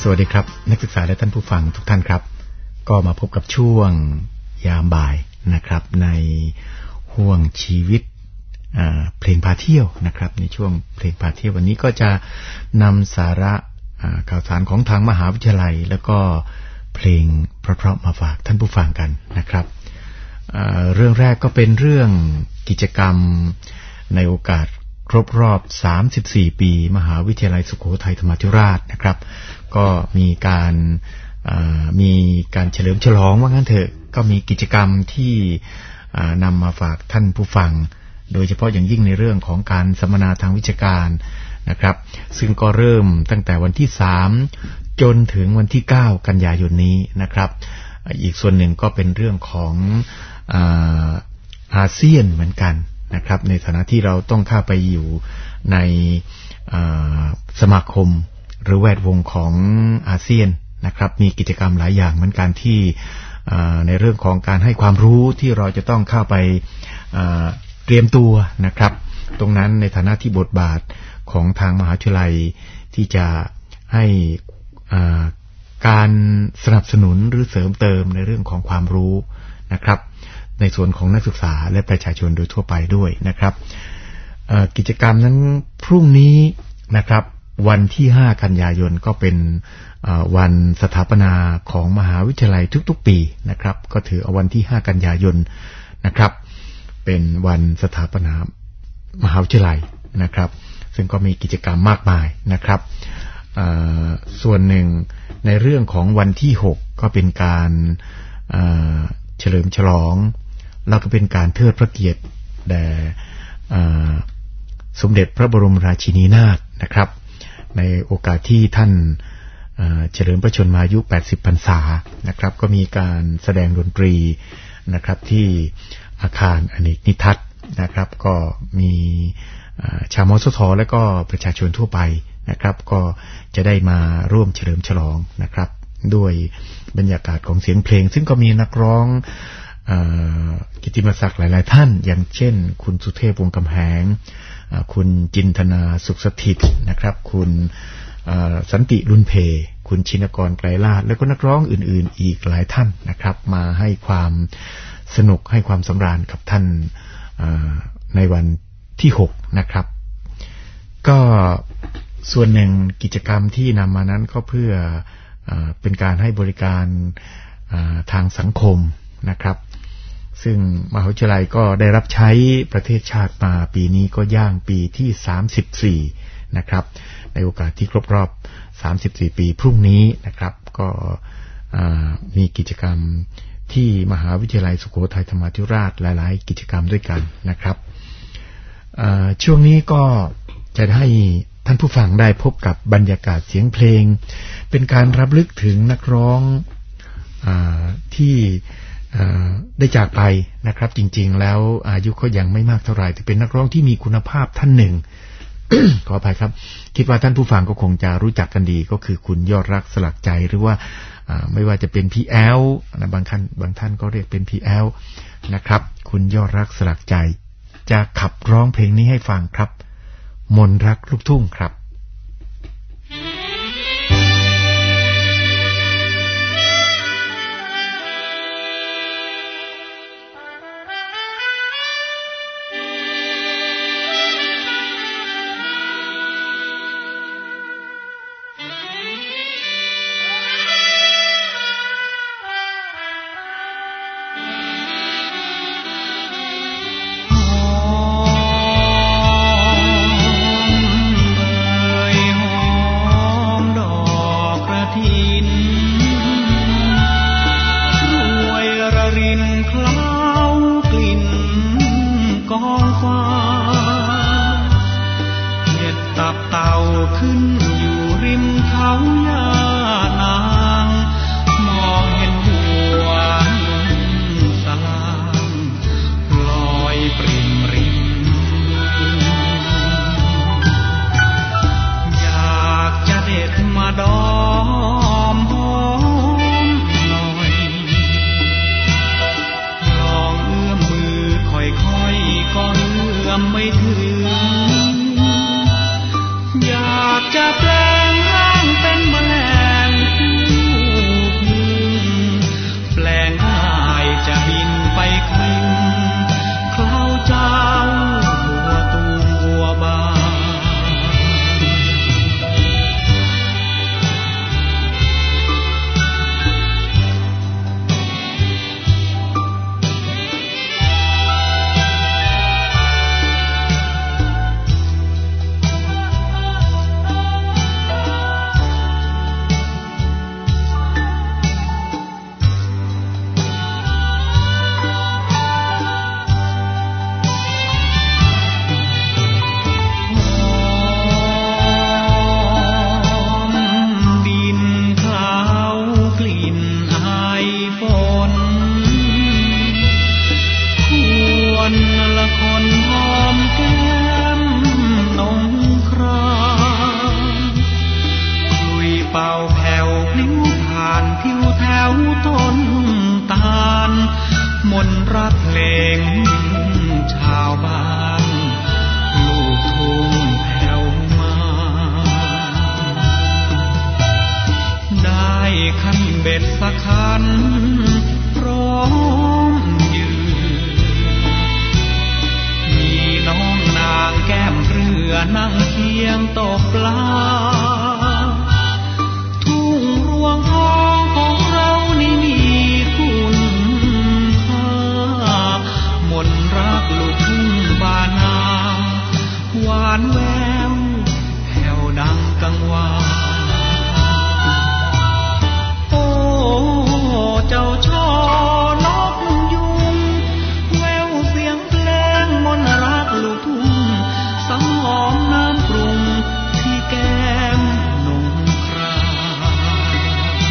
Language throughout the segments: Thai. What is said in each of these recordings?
วัสดีครับนักศึกษาและท่านผู้ฟังทุกท่านครับก็มาพบกับช่วงยามบ่ายนะครับในห่วงชีวิตเพลงพาเที่ยวนะครับในช่วงเพลงพาเที่ยววันนี้ก็จะนำสาระข่าวสารของทางมหาวิทยาลัยแล้วก็เพลงเพราะๆมาฝากท่านผู้ฟังกันนะครับเรื่องแรกก็เป็นเรื่องกิจกรรมในโอกาสครบรอบ34ปีมหาวิทยาลัยสุโขทัยธรรมาธิราชนะครับก็มีการเฉลิมฉลองว่างั้นเถอะก็มีกิจกรรมที่นำมาฝากท่านผู้ฟังโดยเฉพาะอย่างยิ่งในเรื่องของการสัมมนาทางวิชาการนะครับซึ่งก็เริ่มตั้งแต่วันที่3จนถึงวันที่9กันยายนนี้นะครับอีกส่วนหนึ่งก็เป็นเรื่องของอาเซียนเหมือนกันนะครับในฐานะที่เราต้องเข้าไปอยู่ในสมาคมหรือแวดวงของอาเซียนนะครับมีกิจกรรมหลายอย่างเหมือนกันที่ในเรื่องของการให้ความรู้ที่เราจะต้องเข้าไปเตรียมตัวนะครับตรงนั้นในฐานะที่บทบาทของทางมหาวิทยาลัยที่จะให้การสนับสนุนหรือเสริมเติมในเรื่องของความรู้นะครับในส่วนของนักศึกษาและประชาชนโดยทั่วไปด้วยนะครับกิจกรรมนั้นพรุ่งนี้นะครับวันที่5กันยายนก็เป็นวันสถาปนาของมหาวิทยาลัยทุกๆปีนะครับก็ถือเอาวันที่5กันยายนนะครับเป็นวันสถาปนามหาวิทยาลัยนะครับซึ่งก็มีกิจกรรมมากมายนะครับส่วนหนึ่งในเรื่องของวันที่6ก็เป็นการเฉลิมฉลองแล้วก็เป็นการเทิดพระเกียรติแด่สมเด็จพระบรมราชินีนาถนะครับในโอกาสที่ท่านเฉลิมพระชนมายุ80พรรษานะครับก็มีการแสดงดนตรีนะครับที่อาคารอเนกนิทัศน์นะครับก็มีชาวมสทและก็ประชาชนทั่วไปนะครับก็จะได้มาร่วมเฉลิมฉลองนะครับด้วยบรรยากาศของเสียงเพลงซึ่งก็มีนักร้องกิตติมศักดิ์หลายๆท่านอย่างเช่นคุณสุเทพวงศ์กำแหงคุณจินตนาสุขสถิตนะครับคุณสันติรุนเพคุณชินกรไกรลาภแล้วก็นักร้องอื่นๆอีกหลายท่านนะครับมาให้ความสนุกให้ความสำราญกับท่านในวันที่6นะครับก็ส่วนหนึ่งกิจกรรมที่นำมานั้นก็เพื่อเป็นการให้บริการทางสังคมนะครับซึ่งมหาวิทยาลัยก็ได้รับใช้ประเทศชาติมาปีนี้ก็ย่างปีที่34นะครับในโอกาสที่ครบรอบ34ปีพรุ่งนี้นะครับก็มีกิจกรรมที่มหาวิทยาลัยสุโขทัยธรรมาธิราชหลายๆกิจกรรมด้วยกันนะครับช่วงนี้ก็จะให้ท่านผู้ฟังได้พบกับบรรยากาศเสียงเพลงเป็นการรำลึกถึงนักร้องที่ได้จากไปนะครับจริงๆแล้วอายุก็ยังไม่มากเท่าไหร่แต่เป็นนักร้องที่มีคุณภาพท่านหนึ่ง ขออภัยครับคิดว่าท่านผู้ฟังก็คงจะรู้จักกันดีก็คือคุณยอดรักสลักใจหรือว่าไม่ว่าจะเป็นพี่แอลนะบางท่านก็เรียกเป็นพี่แอลนะครับคุณยอดรักสลักใจจะขับร้องเพลงนี้ให้ฟังครับมนต์รักลูกทุ่งครับไม่ถึงอยากจะแปลงร่างเป็นแมลงนั่งเคียงตกปลาทุ่งรวงทองของเรานี่มีคุณค่ามนต์รักลูกทุ่งบ้านนาหวานแววแผ่วดังกังวานโอ้เจ้าช่อนกยุงแววเสียงเพลงมนต์รักลูกทุ่งสังหอมน้ำปรุงที่แก้มนงคราน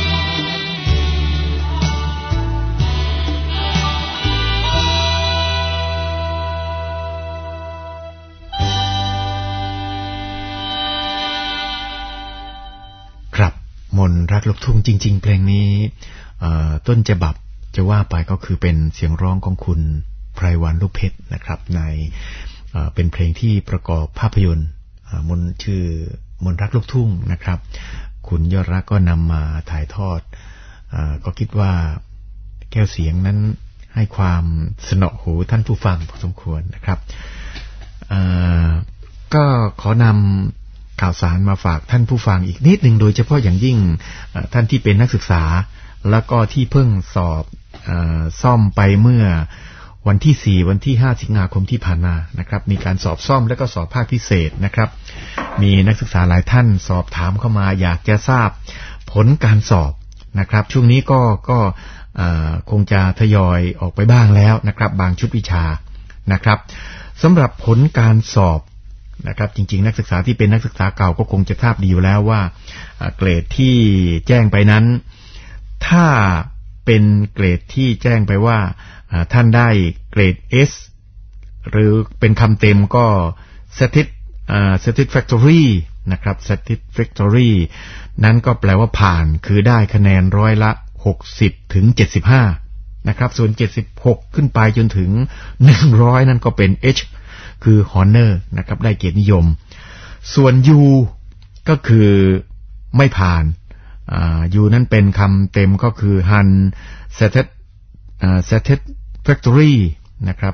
ครับมนต์รักลูกทุ่งจริงๆเพลงนี้ต้นฉบับจะว่าไปก็คือเป็นเสียงร้องของคุณไพรวันลูกเพชรนะครับในเป็นเพลงที่ประกอบภาพยนตร์ชื่อมนต์รักลูกทุ่งนะครับคุณยอดรักก็นำมาถ่ายทอดก็คิดว่าแก้วเสียงนั้นให้ความสนอหูท่านผู้ฟังพอสมควรนะครับก็ขอนำข่าวสารมาฝากท่านผู้ฟังอีกนิดหนึ่งโดยเฉพาะอย่างยิ่งท่านที่เป็นนักศึกษาแล้วก็ที่เพิ่งสอบซ่อมไปเมื่อวันที่4วันที่5สิงหาคมที่ผ่านมานะครับมีการสอบซ่อมและก็สอบภาคพิเศษนะครับมีนักศึกษาหลายท่านสอบถามเข้ามาอยากจะทราบผลการสอบนะครับช่วงนี้ก็คงจะทยอยออกไปบ้างแล้วนะครับบางชุดวิชานะครับสำหรับผลการสอบนะครับจริงๆนักศึกษาที่เป็นนักศึกษาเก่าก็คงจะทราบดีอยู่แล้วว่าเกรดที่แจ้งไปนั้นถ้าเป็นเกรดที่แจ้งไปว่าท่านได้เกรด S หรือเป็นคำเต็มก็ satisfactory นะครับ satisfactory นั้นก็แปลว่าผ่านคือได้คะแนนร้อยละ60ถึง75นะครับส่วน76ขึ้นไปจนถึง100นั่นก็เป็น H คือ Honor นะครับได้เกียรตินิยมส่วน U ก็คือไม่ผ่านU นั้นเป็นคำเต็มก็คือ Unsatisfactory นะครับ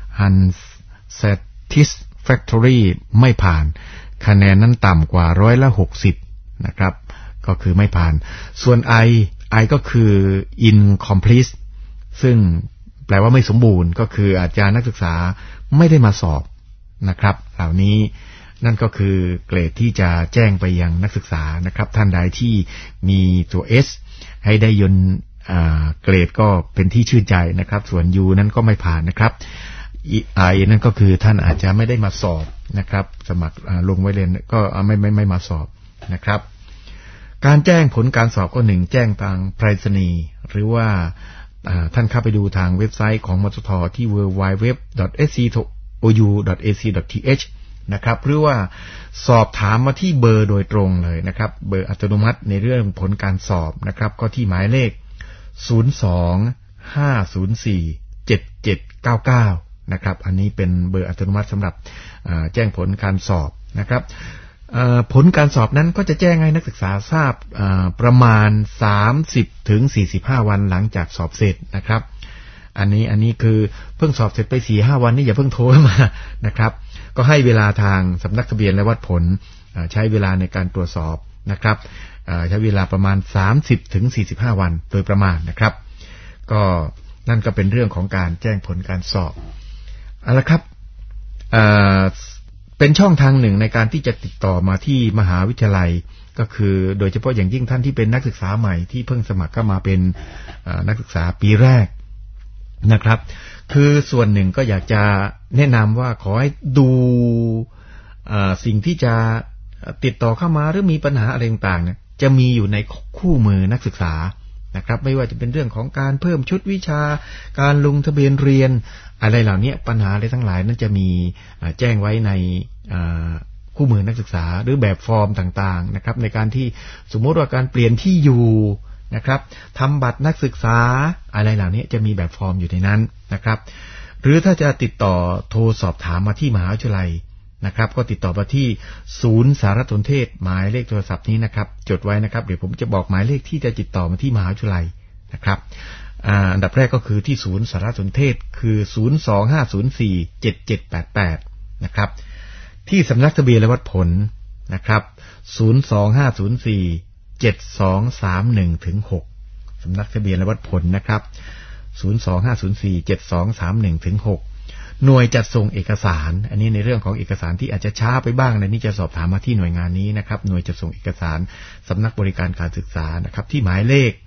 Unsatisfactory ไม่ผ่านคะแนนนั้นต่ำกว่าร้อยละ60นะครับก็คือไม่ผ่านส่วน I ก็คือ incomplete ซึ่งแปลว่าไม่สมบูรณ์ก็คืออาจารย์นักศึกษาไม่ได้มาสอบนะครับเหล่านี้นั่นก็คือเกรดที่จะแจ้งไปยังนักศึกษานะครับท่านใดที่มีตัว S ให้ได้ยนเกรดก็เป็นที่ชื่นใจนะครับส่วน U นั้นก็ไม่ผ่านนะครับ I นั่นก็คือท่านอาจจะไม่ได้มาสอบนะครับสมัครลงไว้เรียนก็ไม่มาสอบนะครับการแจ้งผลการสอบก็1แจ้งทางไปรษณีย์หรือว่าท่านเข้าไปดูทางเว็บไซต์ของมททที่ www.scu.ac.th นะครับหรือว่าสอบถามมาที่เบอร์โดยตรงเลยนะครับเบอร์อัตโนมัติในเรื่องผลการสอบนะครับก็ที่หมายเลข02-504-7799นะครับอันนี้เป็นเบอร์อัตโนมัติสำหรับแจ้งผลการสอบนะครับผลการสอบนั้นก็จะแจ้งให้นักศึกษาทราบประมาณ30ถึง45วันหลังจากสอบเสร็จนะครับอันนี้คือเพิ่งสอบเสร็จไป 4-5 วันนี่อย่าเพิ่งโทรมานะครับก็ให้เวลาทางสำนักทะเบียนและวัดผลใช้เวลาในการตรวจสอบนะครับใช้เวลาประมาณ30ถึง45วันโดยประมาณนะครับก็นั่นก็เป็นเรื่องของการแจ้งผลการสอบเอาละครับเป็นช่องทางหนึ่งในการที่จะติดต่อมาที่มหาวิทยาลัยก็คือโดยเฉพาะอย่างยิ่งท่านที่เป็นนักศึกษาใหม่ที่เพิ่งสมัครเข้ามาเป็นนักศึกษาปีแรกนะครับคือส่วนหนึ่งก็อยากจะแนะนำว่าขอให้ดูสิ่งที่จะติดต่อเข้ามาหรือมีปัญหาอะไรต่างๆเนี่ยจะมีอยู่ในคู่มือนักศึกษานะครับไม่ว่าจะเป็นเรื่องของการเพิ่มชุดวิชาการลงทะเบียนเรียนอะไรเหล่านี้ปัญหาอะไรทั้งหลายนั้นจะมีแจ้งไว้ในคู่มือนักศึกษาหรือแบบฟอร์มต่างๆนะครับในการที่สมมติว่าการเปลี่ยนที่อยู่นะครับทำบัตรนักศึกษาอะไรเหล่านี้จะมีแบบฟอร์มอยู่ในนั้นนะครับหรือถ้าจะติดต่อโทรสอบถามมาที่มหาวิทยาลัยนะครับก็ติดต่อมาที่ศูนย์สารสนเทศหมายเลขโทรศัพท์นี้นะครับจดไว้นะครับเดี๋ยวผมจะบอกหมายเลขที่จะติดต่อมาที่มหาวิทยาลัยนะครับอันดับแรกก็คือที่ศูนย์สารสนเทศคือ025047788นะครับที่สำนักทะเบียนและวัดผลนะครับ025047231-6สำนักทะเบียนและวัดผลนะครับ025047231-6หน่วยจัดส่งเอกสารอันนี้ในเรื่องของเอกสารที่อาจจะช้าไปบ้างในนี้จะสอบถามมาที่หน่วยงานนี้นะครับหน่วยจัดส่งเอกสารสำนักบริการการศึกษานะครับที่หมายเลข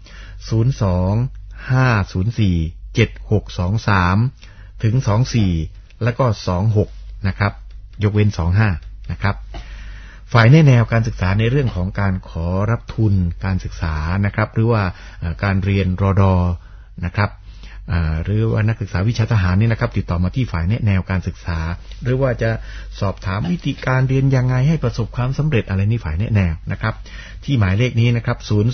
025047623-24แล้วก็26นะครับยกเว้น25นะครับฝ่ายแนะแนวการศึกษาในเรื่องของการขอรับทุนการศึกษานะครับหรือว่าการเรียนรด.นะครับหรือว่านักศึกษาวิชาทหารนี่นะครับติดต่อมาที่ฝ่ายแนะแนวการศึกษาหรือว่าจะสอบถามวิธีการเรียนยังไงให้ประสบความสำเร็จอะไรนี่ฝ่ายแนะแนวนะครับที่หมายเลขนี้นะครับ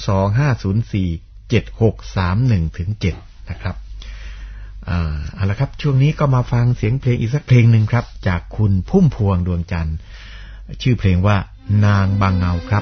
025047631-7นะครับเอาละครับช่วงนี้ก็มาฟังเสียงเพลงอีกสักเพลงหนึ่งครับจากคุณพุ่มพวงดวงจันทร์ชื่อเพลงว่านางบางเงาครับ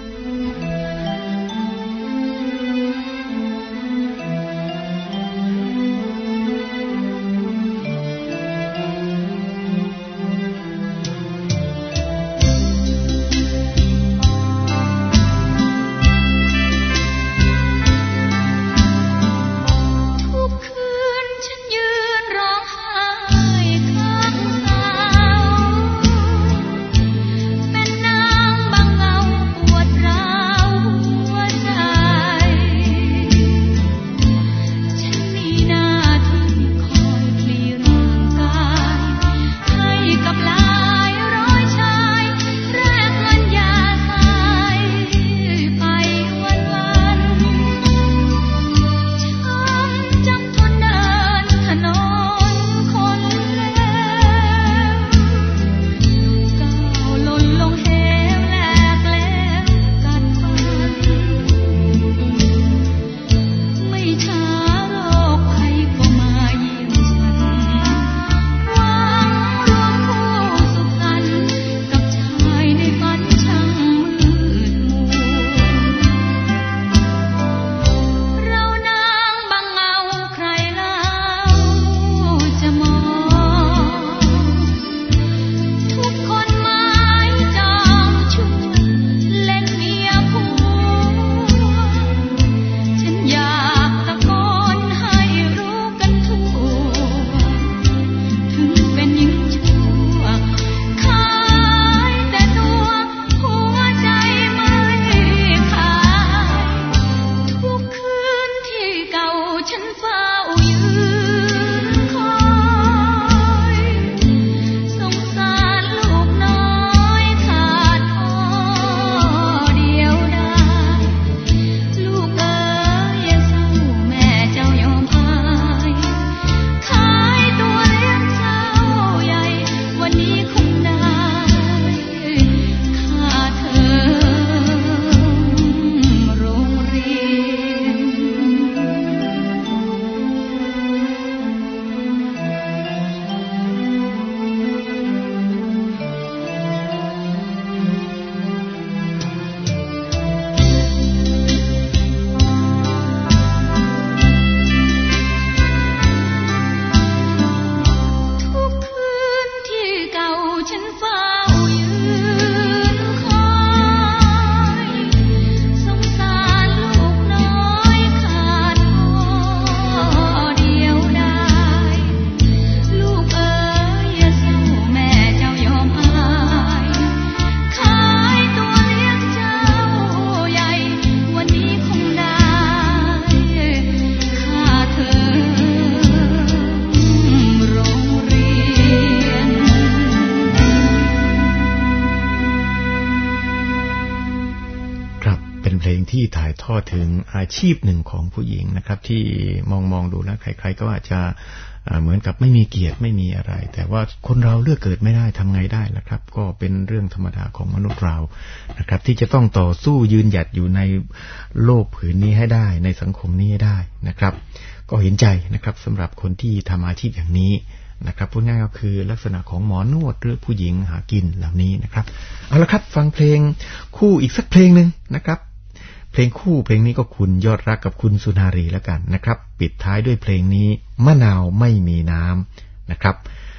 ที่ถ่ายทอดถึงอาชีพหนึ่งของผู้หญิงนะครับที่มองดูแล้วใครๆก็อาจจะเหมือนกับไม่มีเกียรติไม่มีอะไรแต่ว่าคนเราเลือกเกิดไม่ได้ทำไงได้ล่ะครับก็เป็นเรื่องธรรมดาของมนุษย์เรานะครับที่จะต้องต่อสู้ยืนหยัดอยู่ในโลกผืนนี้ให้ได้ในสังคมนี้ให้ได้นะครับก็เห็นใจนะครับสำหรับคนที่ทำอาชีพอย่างนี้นะครับพูดง่ายก็คือลักษณะของหมอนวดหรือผู้หญิงหากินเหล่านี้นะครับเอาละครับฟังเพลงคู่อีกสักเพลงนึงนะครับเพลงคู่เพลงนี้ก็คุณยอดรักกับคุณสุนารีแล้วกันนะครับปิดท้ายด้วยเพลงนี้มะนาวไม่มีน้ำนะครับ